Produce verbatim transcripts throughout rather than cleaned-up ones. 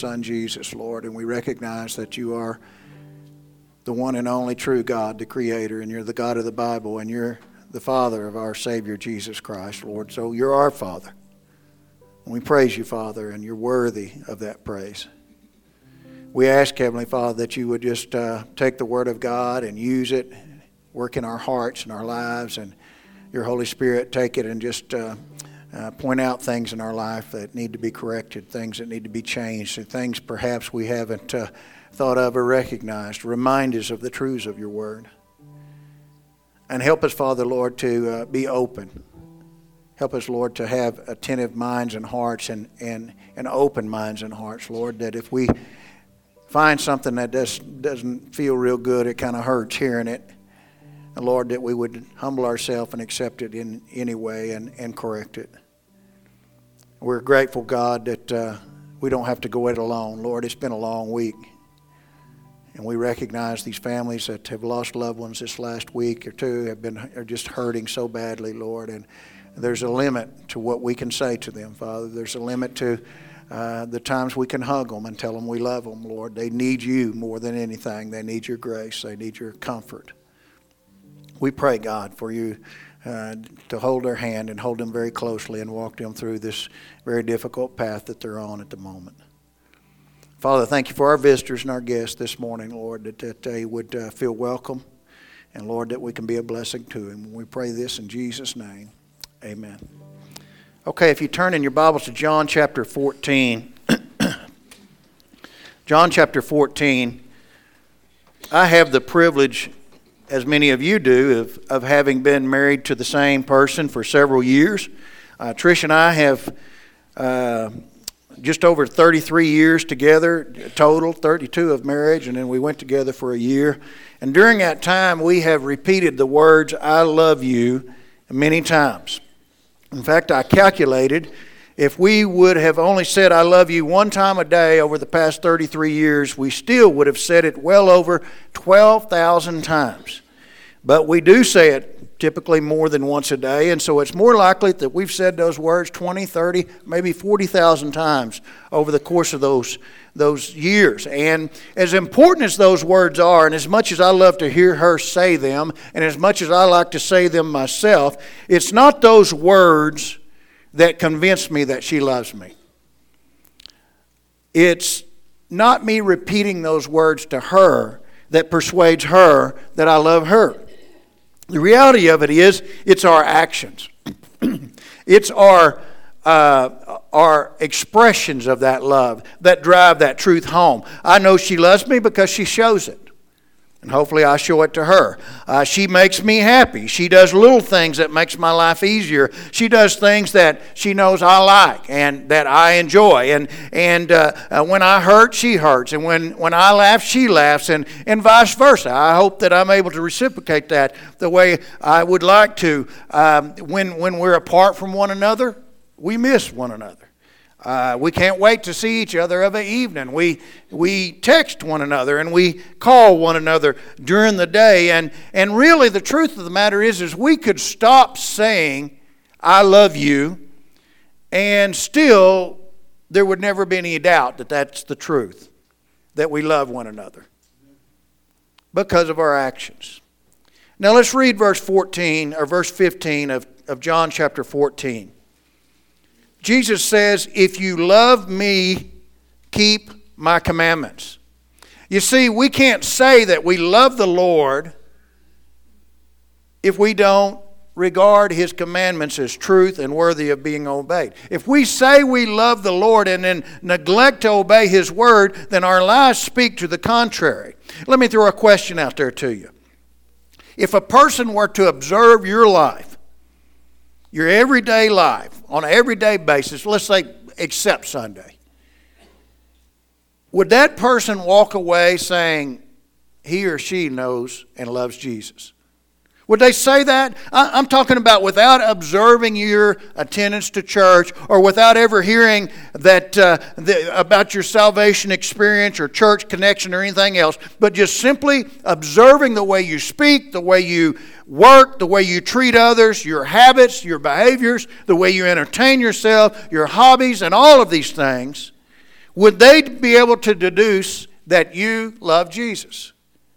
Son Jesus, Lord, and we recognize that you are the one and only true God, the Creator, and you're the God of the Bible, and you're the Father of our Savior, Jesus Christ, Lord. So you're our Father. And we praise you, Father, and you're worthy of that praise. We ask, Heavenly Father, that you would just uh, take the Word of God and use it, work in our hearts and our lives, and your Holy Spirit take it and just uh, uh, point out things in our life that need to be corrected, things that need to be changed, and things perhaps we haven't uh, thought of or recognized. Remind us of the truths of your Word. And help us, Father, Lord, to uh, be open. Help us, Lord, to have attentive minds and hearts and, and, and open minds and hearts, Lord, that if we find something that does, doesn't feel real good, it kind of hurts hearing it, and Lord, that we would humble ourselves and accept it in any way and, and correct it. We're grateful, God, that uh, we don't have to go it alone. Lord, it's been a long week. And we recognize these families that have lost loved ones this last week or two have been are just hurting so badly, Lord. And there's a limit to what we can say to them, Father. There's a limit to uh, the times we can hug them and tell them we love them, Lord. They need you more than anything. They need your grace. They need your comfort. We pray, God, for you uh, to hold their hand and hold them very closely and walk them through this very difficult path that they're on at the moment. Father, thank you for our visitors and our guests this morning, Lord, that, that they would uh, feel welcome, and, Lord, that we can be a blessing to them. We pray this in Jesus' name. Amen. Okay, if you turn in your Bibles to John chapter fourteen. John chapter fourteen. I have the privilege, as many of you do, of, of having been married to the same person for several years. Uh, Trish and I have uh, just over thirty-three years together, total, thirty-two of marriage, and then we went together for a year. And during that time, we have repeated the words, I love you, many times. In fact, I calculated if we would have only said I love you one time a day over the past thirty-three years, we still would have said it well over twelve thousand times. But we do say it typically more than once a day, and so it's more likely that we've said those words twenty, thirty, maybe forty thousand times over the course of those, those years. And as important as those words are, and as much as I love to hear her say them, and as much as I like to say them myself, it's not those words that convince me that she loves me. It's not me repeating those words to her that persuades her that I love her. The reality of it is, it's our actions. It's our uh, our expressions of that love that drive that truth home. I know she loves me because she shows it. And hopefully I show it to her. Uh, she makes me happy. She does little things that makes my life easier. She does things that she knows I like and that I enjoy. And and uh, uh, when I hurt, she hurts. And when, when I laugh, she laughs. And, and vice versa. I hope that I'm able to reciprocate that the way I would like to. Um, when, when we're apart from one another, we miss one another. Uh, we can't wait to see each other of an evening. We we text one another and we call one another during the day. And, and really the truth of the matter is, is we could stop saying, I love you, and still there would never be any doubt that that's the truth, that we love one another because of our actions. Now let's read verse fourteen or verse fifteen of, of John chapter fourteen. Jesus says, if you love me, keep my commandments. You see, we can't say that we love the Lord if we don't regard his commandments as truth and worthy of being obeyed. If we say we love the Lord and then neglect to obey his word, then our lives speak to the contrary. Let me throw a question out there to you. If a person were to observe your life, your everyday life, on an everyday basis, let's say except Sunday, would that person walk away saying he or she knows and loves Jesus? Would they say that? I'm talking about without observing your attendance to church or without ever hearing that uh, the, about your salvation experience or church connection or anything else, but just simply observing the way you speak, the way you work, the way you treat others, your habits, your behaviors, the way you entertain yourself, your hobbies, and all of these things. would they be able to deduce that you love Jesus?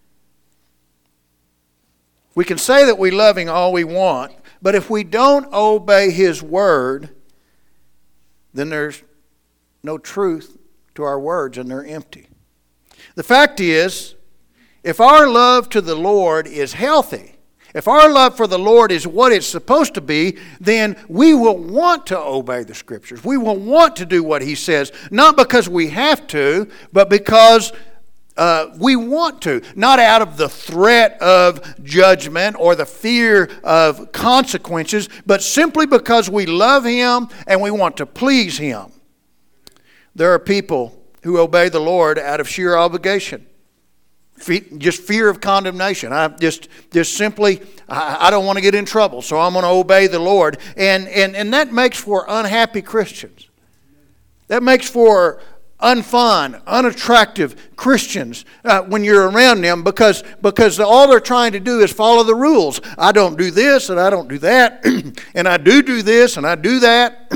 We can say that we love Him all we want, but if we don't obey His word, then there's no truth to our words and they're empty. The fact is, if our love to the Lord is healthy, if our love for the Lord is what it's supposed to be, then we will want to obey the Scriptures. We will want to do what He says, not because we have to, but because uh, we want to. Not out of the threat of judgment or the fear of consequences, but simply because we love Him and we want to please Him. There are people who obey the Lord out of sheer obligation. Just fear of condemnation. I just just simply, I, I don't want to get in trouble, so I'm going to obey the Lord. And, and, and that makes for unhappy Christians. That makes for unfun, unattractive Christians uh, when you're around them because, because all they're trying to do is follow the rules. I don't do this and I don't do that, and I do do this and I do that.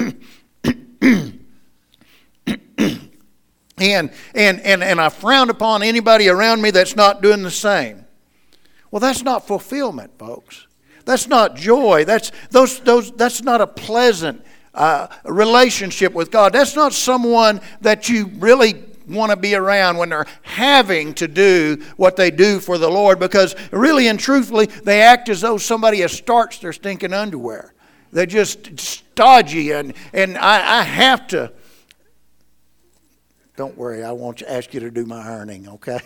And, and, and, and I frown upon anybody around me that's not doing the same. Well, that's not fulfillment, folks. That's not joy. That's, those, those, that's not a pleasant uh, relationship with God. That's not someone that you really want to be around when they're having to do what they do for the Lord, because really and truthfully, they act as though somebody has starched their stinking underwear. They're just stodgy, and, and I, I have to... Don't worry, I won't ask you to do my ironing, okay?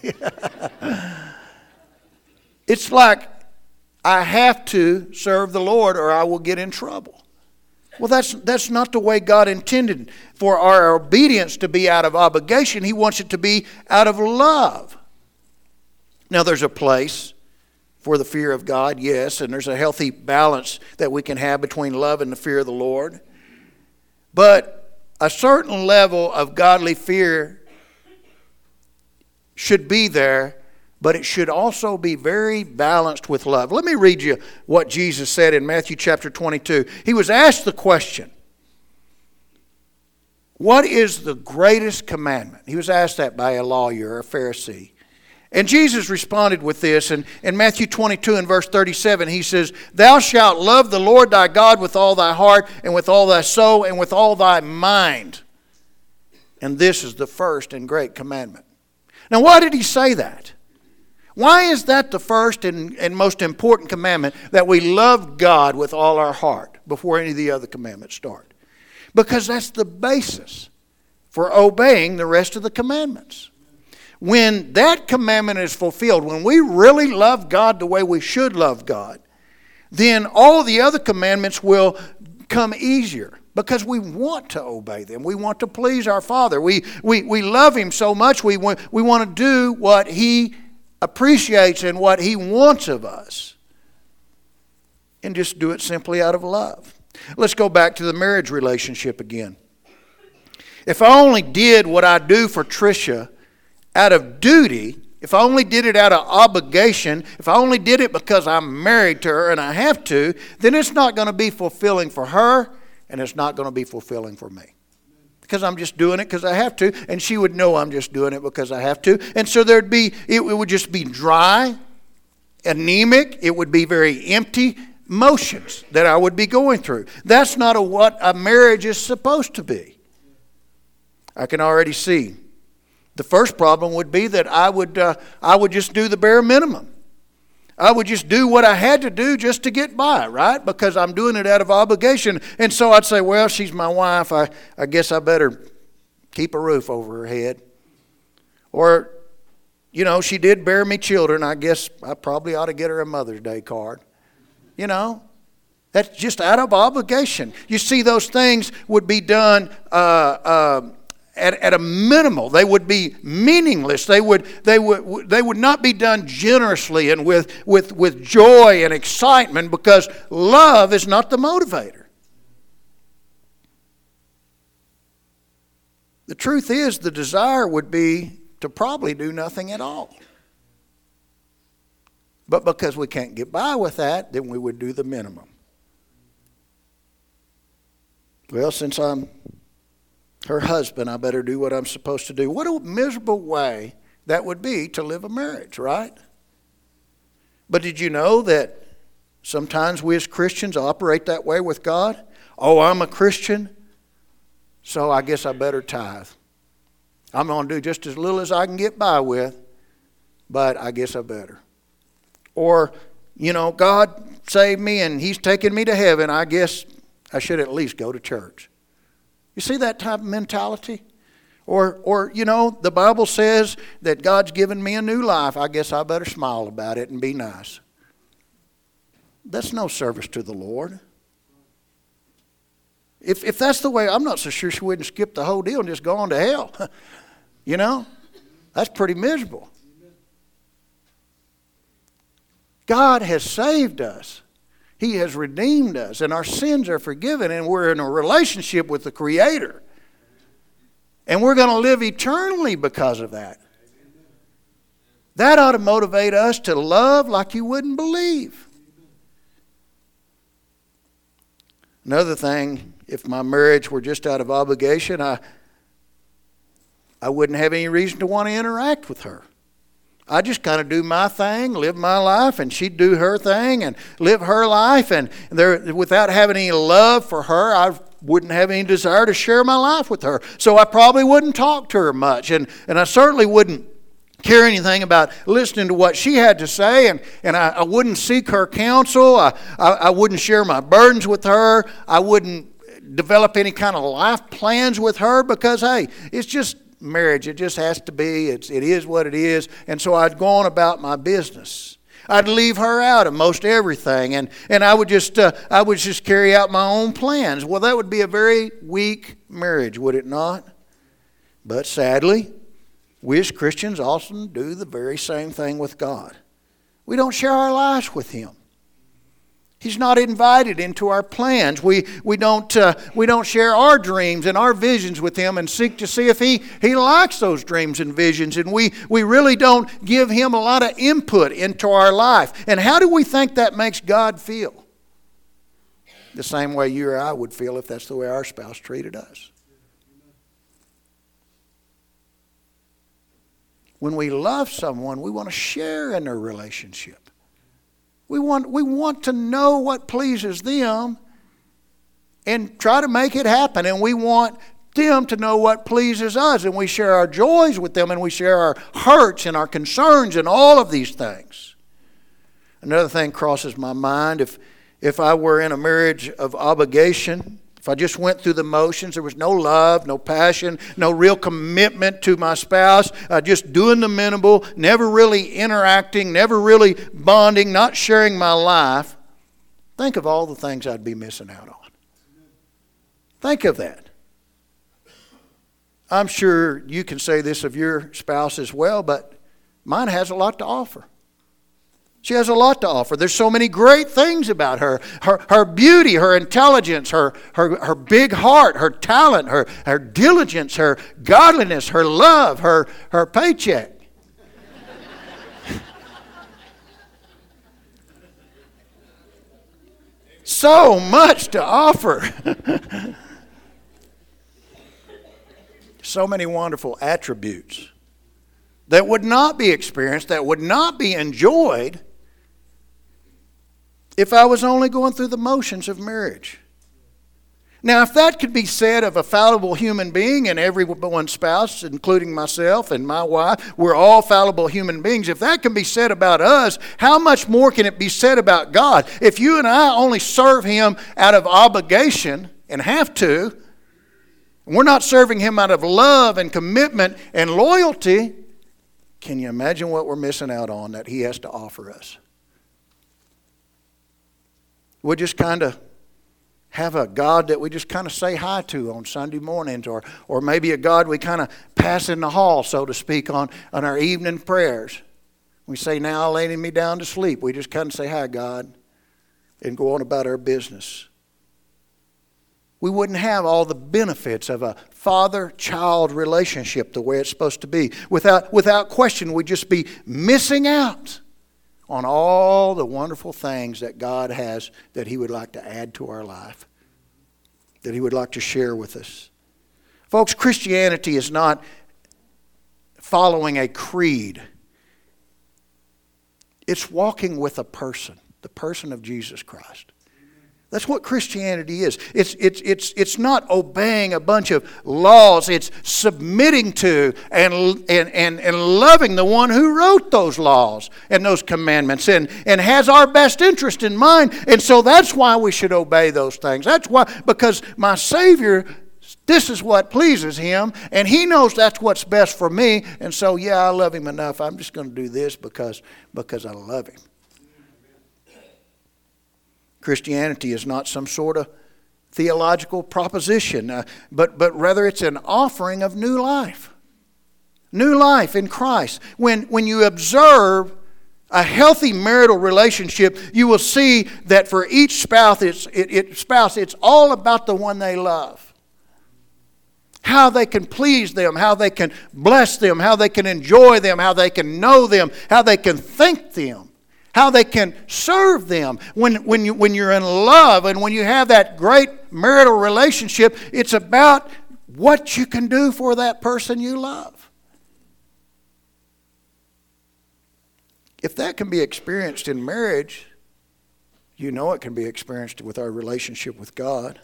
It's like I have to serve the Lord or I will get in trouble. Well, that's, that's not the way God intended for our obedience to be out of obligation. He wants it to be out of love. Now, there's a place for the fear of God, yes, and there's a healthy balance that we can have between love and the fear of the Lord. But a certain level of godly fear should be there, but it should also be very balanced with love. Let me read you what Jesus said in Matthew chapter twenty-two. He was asked the question, what is the greatest commandment? He was asked that by a lawyer, a Pharisee. And Jesus responded with this. And in Matthew twenty-two and verse thirty-seven, He says, Thou shalt love the Lord thy God with all thy heart and with all thy soul and with all thy mind. And this is the first and great commandment. Now, why did He say that? Why is that the first and, and most important commandment, that we love God with all our heart before any of the other commandments start? Because that's the basis for obeying the rest of the commandments. When that commandment is fulfilled, when we really love God the way we should love God, then all the other commandments will come easier because we want to obey them. We want to please our Father. We, we, we love Him so much, we want, we want to do what He appreciates and what He wants of us. And just do it simply out of love. Let's go back to the marriage relationship again. If I only did what I do for Tricia out of duty, if I only did it out of obligation, if I only did it because I'm married to her and I have to, then it's not going to be fulfilling for her and it's not going to be fulfilling for me. Because I'm just doing it because I have to, and she would know I'm just doing it because I have to. And so there'd be, it would just be dry, anemic, it would be very empty motions that I would be going through. That's not a, what a marriage is supposed to be. I can already see. The first problem would be that I would uh, I would just do the bare minimum. I would just do what I had to do just to get by, right? Because I'm doing it out of obligation. And so I'd say, well, she's my wife. I, I guess I better keep a roof over her head. Or, you know, she did bear me children. I guess I probably ought to get her a Mother's Day card. You know, that's just out of obligation. You see, those things would be done uh, uh, At, at a minimal. They would be meaningless. They would they would they would not be done generously and with, with, with joy and excitement, because love is not the motivator. The truth is, the desire would be to probably do nothing at all. But because we can't get by with that, then we would do the minimum. Well, since I'm her husband, I better do what I'm supposed to do. What a miserable way that would be to live a marriage, right? But did you know that sometimes we as Christians operate that way with God? Oh, I'm a Christian, so I guess I better tithe. I'm going to do just as little as I can get by with, but I guess I better. Or, you know, God saved me and He's taken me to heaven. I guess I should at least go to church. You see that type of mentality? Or, or you know, the Bible says that God's given me a new life. I guess I better smile about it and be nice. That's no service to the Lord. If if that's the way, I'm not so sure she wouldn't skip the whole deal and just go on to hell. You know, that's pretty miserable. God has saved us. He has redeemed us, and our sins are forgiven, and we're in a relationship with the Creator. And we're going to live eternally because of that. That ought to motivate us to love like you wouldn't believe. Another thing, if my marriage were just out of obligation, I, I wouldn't have any reason to want to interact with her. I just kind of do my thing, live my life, and she'd do her thing and live her life. And there, without having any love for her, I wouldn't have any desire to share my life with her. So I probably wouldn't talk to her much. And, and I certainly wouldn't care anything about listening to what she had to say. And, and I, I wouldn't seek her counsel. I, I, I wouldn't share my burdens with her. I wouldn't develop any kind of life plans with her because, hey, it's just marriage. It just has to be. It's, it is what it is. And so I'd go on about my business. I'd leave her out of most everything, and, and I would just uh, I would just carry out my own plans. Well, that would be a very weak marriage, would it not? But sadly, we as Christians often do the very same thing with God. We don't share our lives with Him. He's not invited into our plans. We we don't uh, we don't share our dreams and our visions with Him and seek to see if He He likes those dreams and visions. And we we really don't give Him a lot of input into our life. And how do we think that makes God feel? The same way you or I would feel if that's the way our spouse treated us. When we love someone, we want to share in their relationship. We want, we want to know what pleases them and try to make it happen. And we want them to know what pleases us. And we share our joys with them, and we share our hurts and our concerns and all of these things. Another thing crosses my mind. If, if I were in a marriage of obligation, if I just went through the motions, there was no love, no passion, no real commitment to my spouse, uh, just doing the minimal, never really interacting, never really bonding, not sharing my life, think of all the things I'd be missing out on. Think of that. I'm sure you can say this of your spouse as well, but mine has a lot to offer. She has a lot to offer. There's so many great things about her. Her, her beauty, her intelligence, her, her, her big heart, her talent, her, her diligence, her godliness, her love, her, her paycheck. So much to offer. So many wonderful attributes that would not be experienced, that would not be enjoyed if I was only going through the motions of marriage. Now, if that could be said of a fallible human being and everyone's spouse, including myself and my wife, we're all fallible human beings. If that can be said about us, how much more can it be said about God? If you and I only serve Him out of obligation and have to, we're not serving Him out of love and commitment and loyalty, can you imagine what we're missing out on that He has to offer us? We'll just kind of have a God that we just kind of say hi to on Sunday mornings, or or maybe a God we kind of pass in the hall, so to speak, on, on our evening prayers. We say, now laying me down to sleep. We just kind of say, hi, God, and go on about our business. We wouldn't have all the benefits of a father-child relationship the way it's supposed to be. Without, without question, we'd just be missing out on all the wonderful things that God has that He would like to add to our life, that He would like to share with us. Folks, Christianity is not following a creed. It's walking with a person, the person of Jesus Christ. That's what Christianity is. It's, it's, it's, it's not obeying a bunch of laws. It's submitting to and, and, and, and loving the one who wrote those laws and those commandments and, and has our best interest in mind. And so that's why we should obey those things. That's why, because my Savior, this is what pleases Him, and He knows that's what's best for me. And so, yeah, I love Him enough. I'm just going to do this because, because I love Him. Christianity is not some sort of theological proposition, uh, but, but rather it's an offering of new life. New life in Christ. When, when you observe a healthy marital relationship, you will see that for each spouse it's, it, it, spouse, it's all about the one they love. How they can please them, how they can bless them, how they can enjoy them, how they can know them, how they can thank them. How they can serve them. When, when, you, when you're in love and when you have that great marital relationship, it's about what you can do for that person you love. If that can be experienced in marriage, you know it can be experienced with our relationship with God.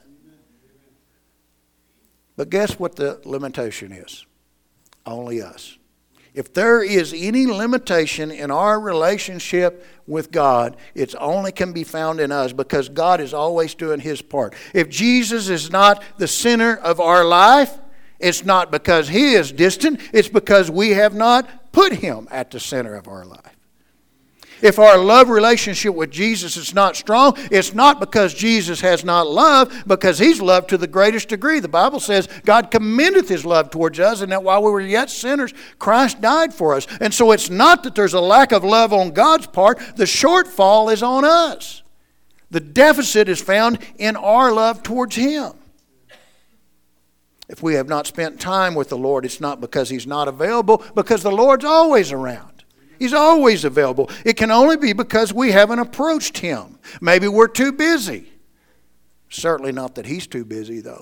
But guess what the limitation is? Only us. If there is any limitation in our relationship with God, it only can be found in us because God is always doing His part. If Jesus is not the center of our life, it's not because He is distant. It's because we have not put Him at the center of our life. If our love relationship with Jesus is not strong, it's not because Jesus has not loved, because He's loved to the greatest degree. The Bible says God commendeth His love towards us, and that while we were yet sinners, Christ died for us. And so it's not that there's a lack of love on God's part. The shortfall is on us. The deficit is found in our love towards Him. If we have not spent time with the Lord, it's not because He's not available, because the Lord's always around. He's always available. It can only be because we haven't approached Him. Maybe we're too busy. Certainly not that He's too busy, though.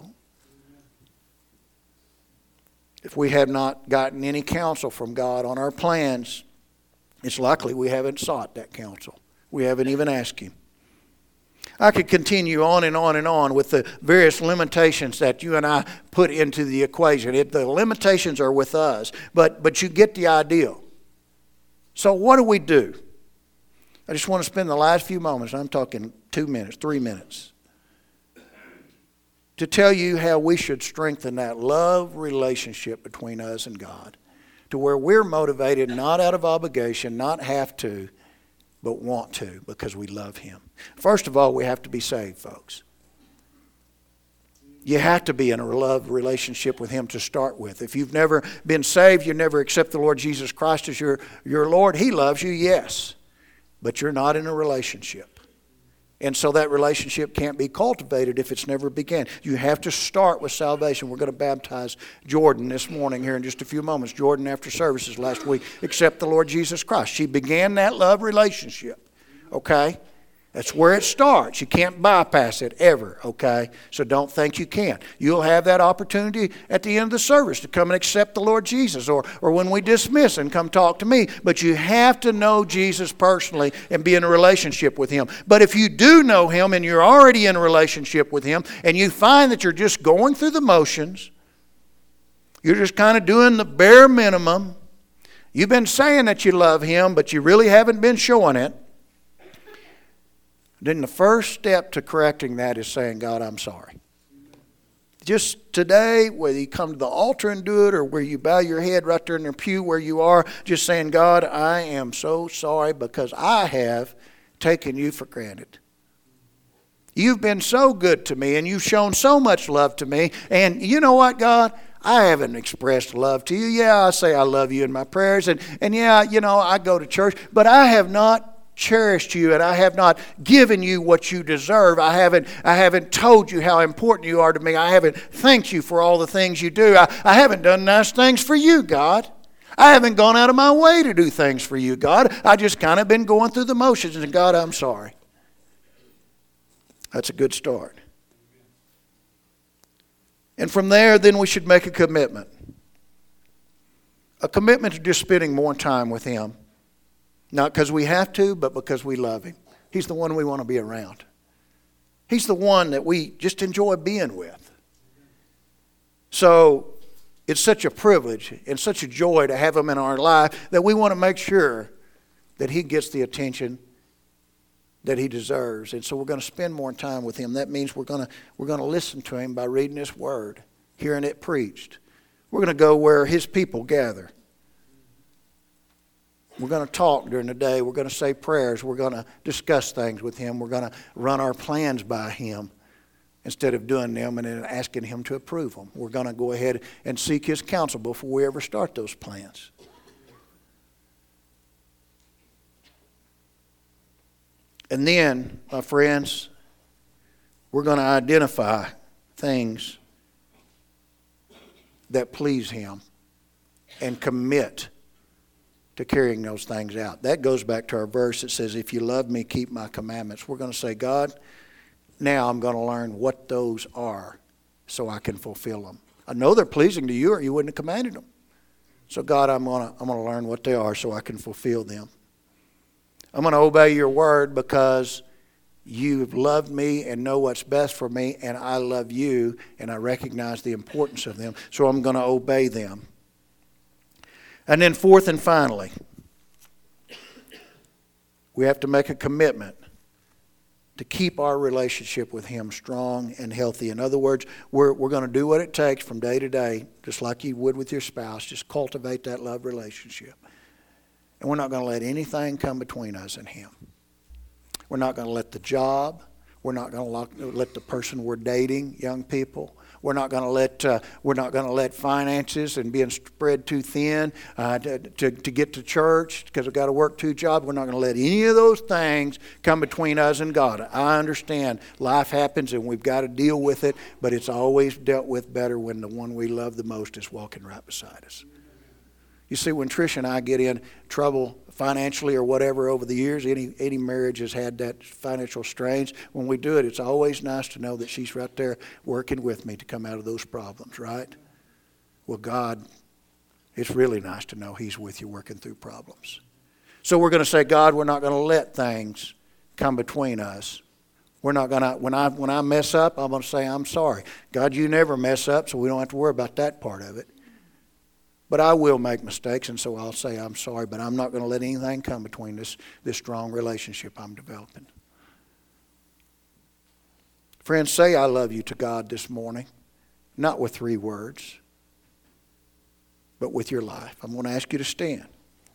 If we have not gotten any counsel from God on our plans, it's likely we haven't sought that counsel. We haven't even asked Him. I could continue on and on and on with the various limitations that you and I put into the equation. It, the limitations are with us, but, but you get the idea. So what do we do? I just want to spend the last few moments, I'm talking two minutes, three minutes, to tell you how we should strengthen that love relationship between us and God, to where we're motivated not out of obligation, not have to, but want to because we love Him. First of all, we have to be saved, folks. You have to be in a love relationship with Him to start with. If you've never been saved, you never accept the Lord Jesus Christ as your, your Lord, He loves you, yes. But you're not in a relationship. And so that relationship can't be cultivated if it's never began. You have to start with salvation. We're going to baptize Jordan this morning here in just a few moments. Jordan, after services last week, accept the Lord Jesus Christ. She began that love relationship, okay? That's where it starts. You can't bypass it ever, okay? So don't think you can. You'll have that opportunity at the end of the service to come and accept the Lord Jesus, or, or when we dismiss and come talk to me. But you have to know Jesus personally and be in a relationship with Him. But if you do know Him and you're already in a relationship with Him and you find that you're just going through the motions, you're just kind of doing the bare minimum, you've been saying that you love Him, but you really haven't been showing it, then the first step to correcting that is saying, God, I'm sorry. Just today, whether you come to the altar and do it or where you bow your head right there in the pew where you are, just saying, God, I am so sorry because I have taken you for granted. You've been so good to me and you've shown so much love to me. And you know what, God? I haven't expressed love to you. Yeah, I say I love you in my prayers. And, and yeah, you know, I go to church. But I have not cherished you, and I have not given you what you deserve. I haven't I haven't told you how important you are to me. I haven't thanked you for all the things you do. I, I haven't done nice things for you, God. I haven't gone out of my way to do things for you, God. I just kind of been going through the motions, and God, I'm sorry. That's a good start. And from there, then we should make a commitment. A commitment to just spending more time with Him. Not because we have to, but because we love Him. He's the one we want to be around. He's the one that we just enjoy being with. So it's such a privilege and such a joy to have Him in our life that we want to make sure that He gets the attention that He deserves. And so we're going to spend more time with Him. That means we're going to, we're going to listen to Him by reading His Word, hearing it preached. We're going to go where His people gather. We're going to talk during the day. We're going to say prayers. We're going to discuss things with Him. We're going to run our plans by Him instead of doing them and then asking Him to approve them. We're going to go ahead and seek His counsel before we ever start those plans. And then, my friends, we're going to identify things that please Him and commit to carrying those things out. That goes back to our verse that says, if you love me, keep my commandments. We're going to say, God, now I'm going to learn what those are so I can fulfill them. I know they're pleasing to you or you wouldn't have commanded them. So God, I'm going to, I'm going to learn what they are so I can fulfill them. I'm going to obey your word because you've loved me and know what's best for me, and I love you, and I recognize the importance of them, so I'm going to obey them. And then fourth and finally, we have to make a commitment to keep our relationship with Him strong and healthy. In other words, we're, we're going to do what it takes from day to day, just like you would with your spouse, just cultivate that love relationship. And we're not going to let anything come between us and Him. We're not going to let the job. We're not going to let the person we're dating, young people. We're not going to let uh, we're not going to let finances and being spread too thin uh, to, to to get to church because we've got to work two jobs. We're not going to let any of those things come between us and God. I understand life happens and we've got to deal with it, but it's always dealt with better when the one we love the most is walking right beside us. You see, when Trish and I get in trouble financially or whatever over the years, any any marriage has had that financial strains. When we do it, it's always nice to know that she's right there working with me to come out of those problems, right? Well, God, it's really nice to know He's with you working through problems. So we're going to say, God, we're not going to let things come between us. We're not going to, when I when I mess up, I'm going to say, I'm sorry. God, you never mess up, so we don't have to worry about that part of it. But I will make mistakes, and so I'll say I'm sorry, but I'm not going to let anything come between this, this strong relationship I'm developing. Friends, say I love you to God this morning, not with three words, but with your life. I'm going to ask you to stand.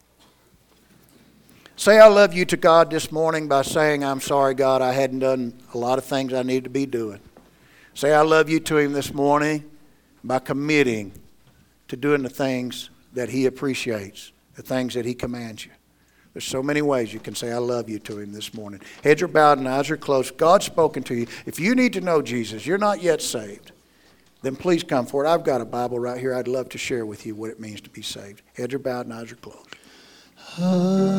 Say I love you to God this morning by saying, I'm sorry, God, I hadn't done a lot of things I need to be doing. Say I love you to Him this morning by committing to doing the things that He appreciates, the things that He commands you. There's so many ways you can say I love you to Him this morning. Heads are bowed and eyes are closed. God's spoken to you. If you need to know Jesus, you're not yet saved, then please come forward. I've got a Bible right here. I'd love to share with you what it means to be saved. Heads are bowed and eyes are closed.